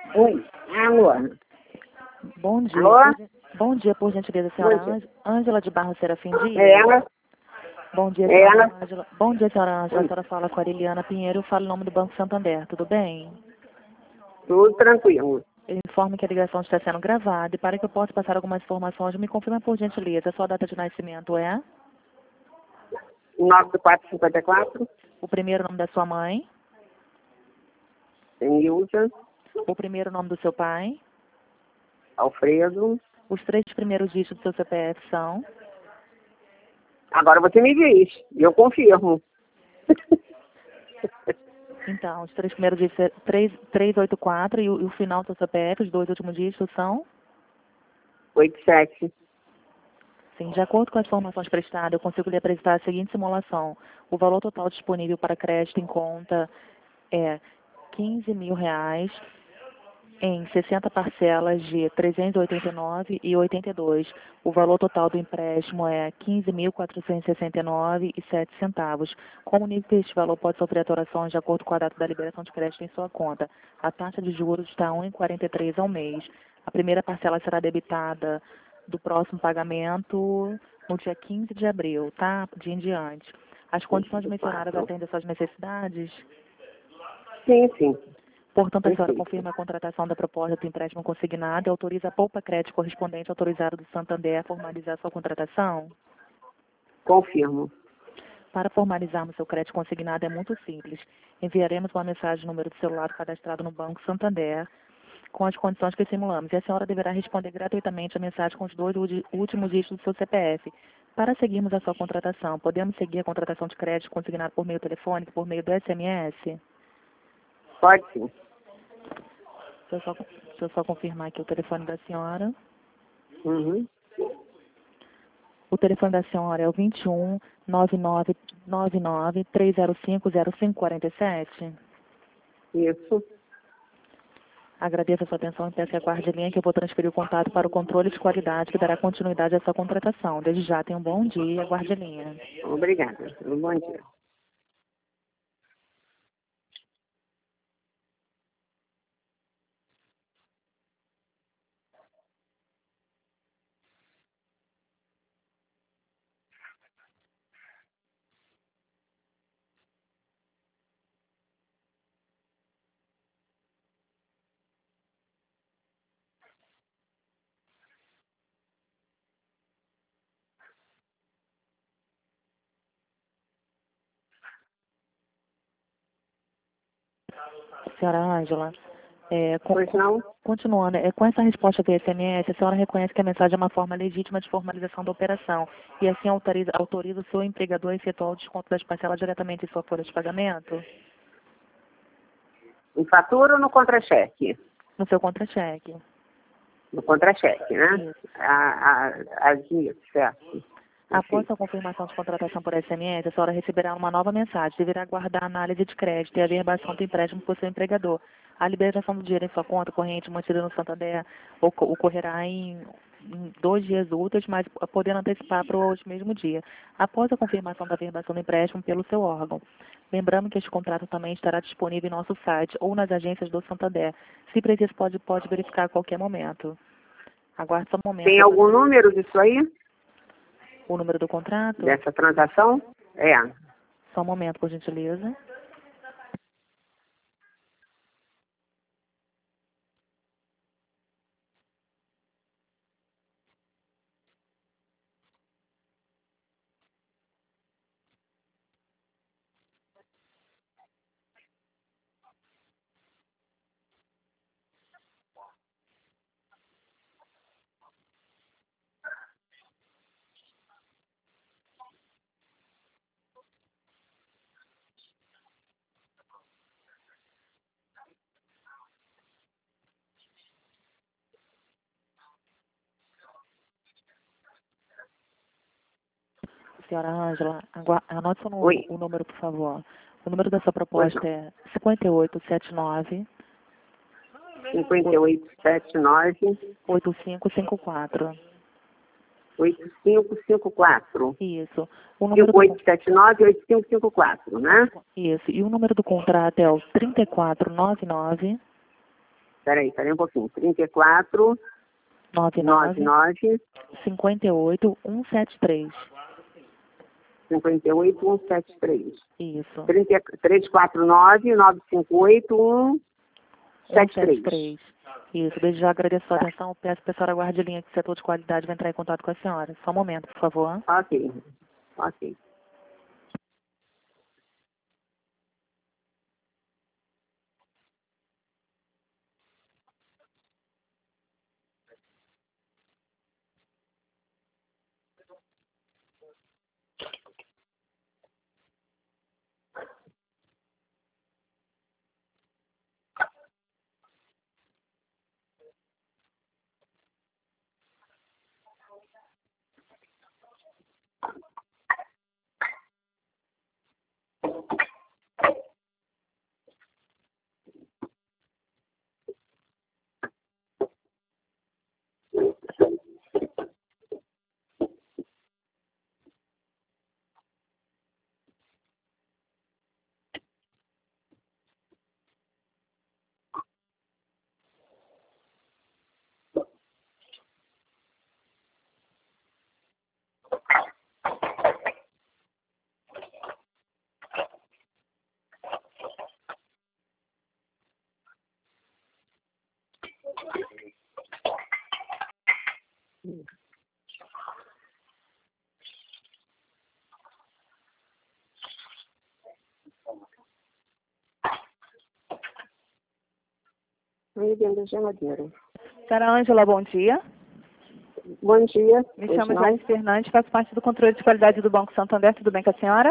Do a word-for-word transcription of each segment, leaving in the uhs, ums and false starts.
Oi, alô. Bom dia. Alô? Por- Bom dia, por gentileza, senhora Bom dia. Ângela Ângela de Barros Serafim É Dias. ela? Bom dia, É senhora ela? Ângela. Bom dia, senhora Ângela. A Oi. senhora fala com a Liliana Pinheiro, eu falo em nome do Banco Santander, tudo bem? Tudo tranquilo. Eu informo que a ligação está sendo gravada e para que eu possa passar algumas informações, me confirma por gentileza, a sua data de nascimento é? nove do quatro cinquenta e quatro, O primeiro nome da sua mãe? Nilza, O primeiro nome do seu pai? Alfredo. Os três primeiros dígitos do seu C P F são? Agora você me diz, e eu confirmo. Então, os três primeiros dígitos é três, três oito quatro e o, e o final do seu C P F, os dois últimos dígitos são? oito sete. Sim, de acordo com as informações prestadas, eu consigo lhe apresentar a seguinte simulação. O valor total disponível para crédito em conta é quinze mil reais em sessenta parcelas de trezentos e oitenta e nove reais e oitenta e dois centavos. O valor total do empréstimo é quinze mil quatrocentos e sessenta e nove reais e sete centavos. Como o nível deste valor pode sofrer alterações de acordo com a data da liberação de crédito em sua conta, a taxa de juros está um vírgula quarenta e três ao mês. A primeira parcela será debitada do próximo pagamento no dia quinze de abril, tá? De em diante. As condições mencionadas Quatro. atendem às suas necessidades? Sim, sim. Portanto, a senhora Perfeito. confirma a contratação da proposta do empréstimo consignado e autoriza a poupa crédito correspondente autorizado do Santander a formalizar sua contratação? Confirmo. Para formalizarmos seu crédito consignado é muito simples. Enviaremos uma mensagem no número do celular cadastrado no Banco Santander com as condições que simulamos e a senhora deverá responder gratuitamente a mensagem com os dois ulti- últimos dígitos do seu C P F. Para seguirmos a sua contratação, podemos seguir a contratação de crédito consignado por meio telefônico, por meio do S M S? Pode sim. Deixa eu só, deixa eu só confirmar aqui o telefone da senhora. Uhum. O telefone da senhora é o vinte e um, nove nove nove nove, três zero cinco, zero cinco quatro sete. Isso. Agradeço a sua atenção e peço que aguarde a linha que eu vou transferir o contato para o controle de qualidade que dará continuidade à sua contratação. Desde já, tenha um bom dia e aguarde a linha. Obrigada. Um bom dia. Senhora Ângela, é, com- Pois com- não? continuando, é, com essa resposta via S M S, a senhora reconhece que a mensagem é uma forma legítima de formalização da operação e assim autoriza, autoriza o seu empregador a efetuar o desconto das parcelas diretamente em sua folha de pagamento? Em fatura ou no contra-cheque? No seu contra-cheque. No contra-cheque, né? Isso. A, a, as isso, certo. Após Perfeito. a confirmação de contratação por S M S, a senhora receberá uma nova mensagem. Deverá aguardar a análise de crédito e a averbação do empréstimo por seu empregador. A liberação do dinheiro em sua conta corrente mantida no Santander oco- ocorrerá em, em dois dias úteis, mas podendo antecipar para o mesmo dia. Após a confirmação da averbação do empréstimo pelo seu órgão. Lembrando que este contrato também estará disponível em nosso site ou nas agências do Santander. Se preciso, pode, pode verificar a qualquer momento. Aguarde só um momento. Tem algum número disso aí? O número do contrato? Dessa transação? É. Só um momento, por gentileza. Senhora Ângela, agua- anote o, nu- Oi. o número, por favor. O número da sua Pois proposta não. é cinco oito sete nove, cinco oito sete nove, oito cinco cinco quatro. oito cinco cinco quatro. Isso. O número cinco do, oito con- sete nove, oito cinco cinco quatro, né? isso. E o número do contrato é o três quatro nove nove, peraí, peraí um pouquinho. trinta e quatro, nove nove nove, nove, cinquenta e oito, cento e setenta e três. cinquenta e oito, cento e setenta e três. Isso. trezentos e quarenta e nove, novecentos e cinquenta e oito, cento e setenta e três. cento e setenta e três. Isso. Desde já agradeço a atenção. Peço que a senhora aguarde a linha que o setor de qualidade vai entrar em contato com a senhora. Só um momento, por favor. Ok, ok. Aí dentro da geladeira. Senhora Ângela, bom dia. Bom dia. Me Pois chamo não? Joyce Fernandes, faço parte do controle de qualidade do Banco Santander. Tudo bem com a senhora?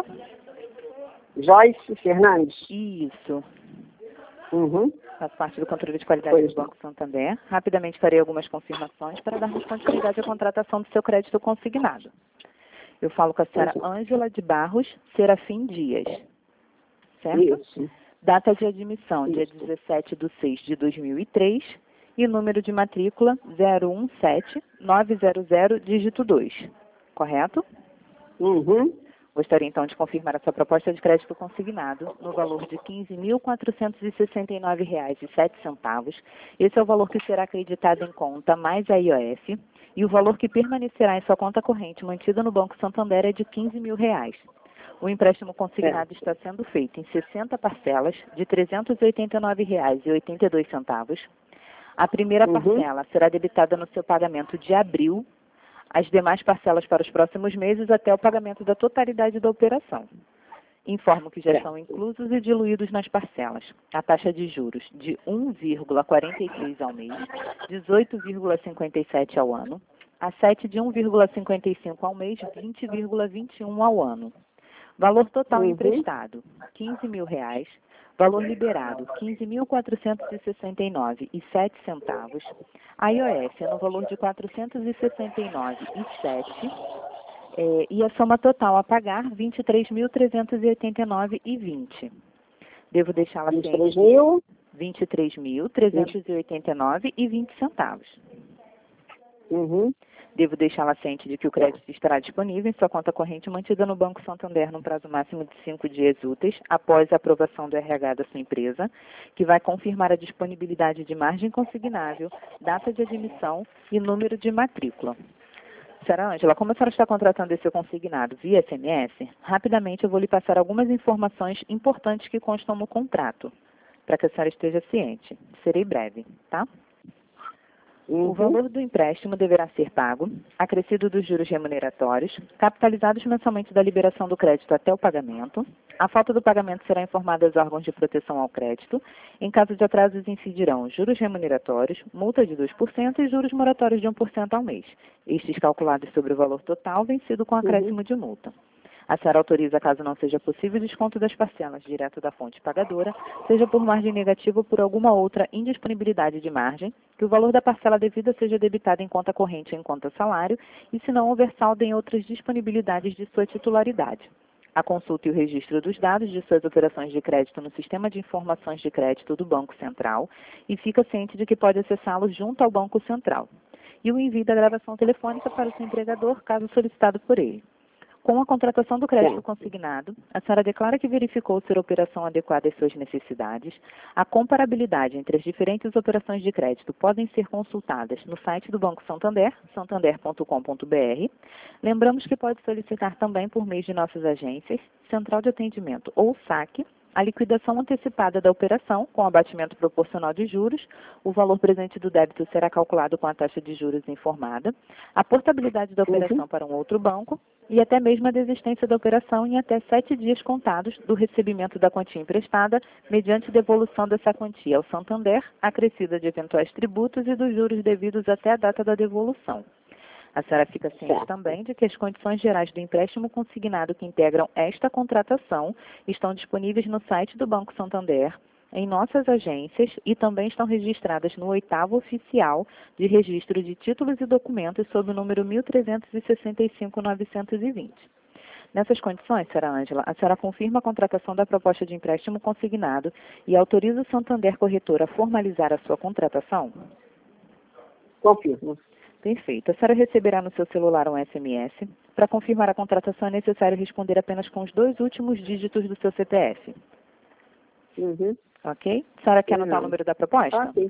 Joyce Fernandes. Isso. Uhum. Faço parte do controle de qualidade Pois do Banco Santander. Rapidamente farei algumas confirmações para darmos continuidade à contratação do seu crédito consignado. Eu falo com a senhora Pois Ângela de Barros Serafim Dias. Certo? Isso. Data de admissão, dia Isso. dezessete de seis de dois mil e três. E número de matrícula zero um sete nove zero zero, dígito dois. Correto? Uhum. Gostaria então de confirmar a sua proposta de crédito consignado no valor de quinze mil quatrocentos e sessenta e nove reais e sete centavos. Esse é o valor que será acreditado em conta mais a I O F. E o valor que permanecerá em sua conta corrente mantida no Banco Santander é de quinze mil reais. O empréstimo consignado está sendo feito em sessenta parcelas de trezentos e oitenta e nove reais e oitenta e dois centavos. A primeira Uhum. parcela será debitada no seu pagamento de abril, as demais parcelas para os próximos meses até o pagamento da totalidade da operação. Informo que já Certo. são inclusos e diluídos nas parcelas a taxa de juros de um vírgula quarenta e três ao mês, dezoito vírgula cinquenta e sete ao ano, a sete de um vírgula cinquenta e cinco ao mês, vinte vírgula vinte e um ao ano. Valor total Uhum. emprestado, quinze mil reais. Valor liberado, quinze mil quatrocentos e sessenta e nove reais e sete centavos. A I O F é no valor de quatrocentos e sessenta e nove reais e sete centavos. É, e a soma total a pagar, vinte e três mil trezentos e oitenta e nove reais e vinte centavos. Devo deixá-la vinte e ciente três de mil. vinte e três mil trezentos e oitenta e nove reais e vinte centavos. Uhum. Devo deixá-la ciente de que o crédito estará disponível em sua conta corrente mantida no Banco Santander num prazo máximo de cinco dias úteis após a aprovação do R H da sua empresa, que vai confirmar a disponibilidade de margem consignável, data de admissão e número de matrícula. Senhora Ângela, como a senhora está contratando esse consignado via S M S, rapidamente eu vou lhe passar algumas informações importantes que constam no contrato, para que a senhora esteja ciente. Serei breve, tá? Uhum. O valor do empréstimo deverá ser pago, acrescido dos juros remuneratórios, capitalizados mensalmente da liberação do crédito até o pagamento. A falta do pagamento será informada aos órgãos de proteção ao crédito. Em caso de atrasos, incidirão juros remuneratórios, multa de dois por cento e juros moratórios de um por cento ao mês, estes calculados sobre o valor total vencido com acréscimo de multa. A senhora autoriza, caso não seja possível, desconto das parcelas direto da fonte pagadora, seja por margem negativa ou por alguma outra indisponibilidade de margem, que o valor da parcela devida seja debitado em conta corrente ou em conta salário, e se não houver saldo em outras disponibilidades de sua titularidade. A consulta e o registro dos dados de suas operações de crédito no Sistema de Informações de Crédito do Banco Central e fica ciente de que pode acessá-los junto ao Banco Central. E o envio da gravação telefônica para o seu empregador, caso solicitado por ele. Com a contratação do crédito Sim. consignado, a senhora declara que verificou ser a operação adequada às suas necessidades. A comparabilidade entre as diferentes operações de crédito podem ser consultadas no site do Banco Santander, santander ponto com ponto br. Lembramos que pode solicitar também por meio de nossas agências, Central de Atendimento ou saque, a liquidação antecipada da operação com abatimento proporcional de juros. O valor presente do débito será calculado com a taxa de juros informada, a portabilidade da operação Uhum. para um outro banco e até mesmo a desistência da operação em até sete dias contados do recebimento da quantia emprestada, mediante devolução dessa quantia ao Santander, acrescida de eventuais tributos e dos juros devidos até a data da devolução. A senhora fica ciente também de que as condições gerais do empréstimo consignado que integram esta contratação estão disponíveis no site do Banco Santander, em nossas agências e também estão registradas no oitavo oficial de registro de títulos e documentos sob o número mil trezentos e sessenta e cinco ponto novecentos e vinte. Nessas condições, senhora Ângela, a senhora confirma a contratação da proposta de empréstimo consignado e autoriza o Santander Corretora a formalizar a sua contratação? Confirmo. Perfeito. A senhora receberá no seu celular um S M S. Para confirmar a contratação é necessário responder apenas com os dois últimos dígitos do seu C P F. Uhum. Ok? A senhora quer anotar Não. o número da proposta? Ok.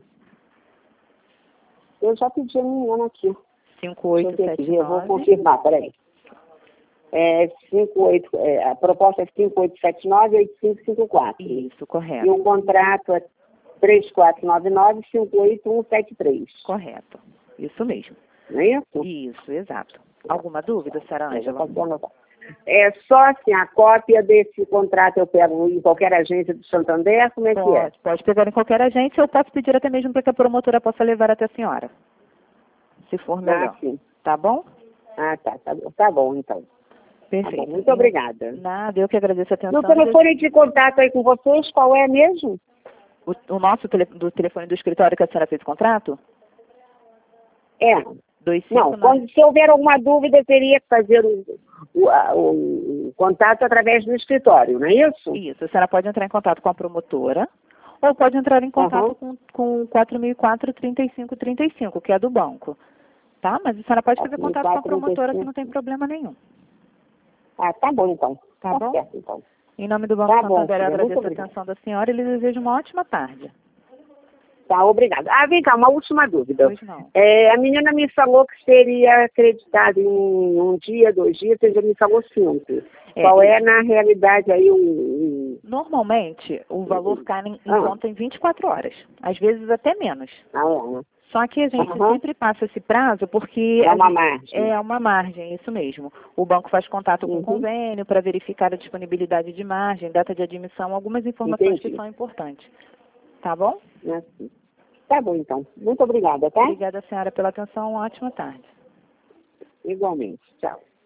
Eu já pedi a menina aqui. cinco oito Deixa eu ver sete aqui, eu vou nove. confirmar, peraí. É, cinco, oito, é, a proposta é cinco oito sete nove, oito cinco cinco quatro. Isso, E correto. o contrato é três quatro nove nove, cinco oito um sete três. Correto. Isso mesmo. Não é isso? Isso, exato. Alguma dúvida, senhora Ângela? É só assim, a cópia desse contrato eu pego em qualquer agência do Santander, como é que é? Pode, pode pegar em qualquer agência ou posso pedir até mesmo para que a promotora possa levar até a senhora, se for melhor. Ah, sim. Tá bom? Ah, tá, tá bom, tá bom então. Perfeito. Tá bom, muito obrigada. Nada, eu que agradeço a atenção. No telefone de contato aí com vocês, qual é mesmo? O, o nosso tele, do telefone do escritório que a senhora fez o contrato? É. dois cinco Não, nove... quando, se houver alguma dúvida, teria que fazer o, o, a, o, o contato através do escritório, não é isso? Isso, a senhora pode entrar em contato com a promotora ou pode entrar em contato Uhum. com, com o quatro mil e quatro, trinta e cinco trinta e cinco, que é do banco. Tá? Mas a senhora pode fazer contato com a promotora que não tem problema nenhum. Ah, tá bom então. Tá, Tá bom? certo então. Em nome do Banco Tá bom, Santander, eu filha, agradeço muito a obrigada. atenção da senhora e lhe desejo uma ótima tarde. Tá, obrigada. Ah, vem cá, uma última dúvida. Pois não. É, a menina me falou que seria acreditado em um dia, dois dias, você já me falou cinco. É, Qual e- é, na realidade, aí o... o- Normalmente, o valor cai em, em Ah. conta em vinte e quatro horas, às vezes até menos. Ah, é, né? Só que a gente Aham. sempre passa esse prazo porque... É a uma gente- margem. É uma margem, isso mesmo. O banco faz contato com Uhum. o convênio para verificar a disponibilidade de margem, data de admissão, algumas informações Entendi. que são importantes. Tá bom? Assim. Tá bom, então. Muito obrigada, tá? Obrigada, senhora, pela atenção. Uma ótima tarde. Igualmente. Tchau.